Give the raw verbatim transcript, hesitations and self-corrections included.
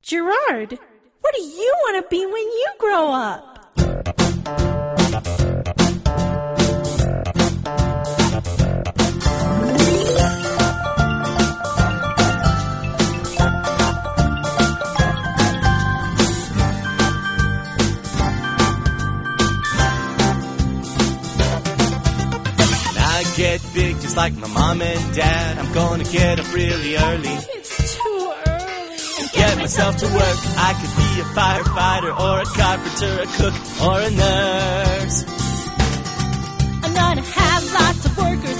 Gerard, what do you want to be when you grow up? Get big just like my mom and dad. I'm gonna get up really early. It's too early. And get myself to work. I could be a firefighter or a carpenter, a cook or a nurse. I'm gonna have lots of workers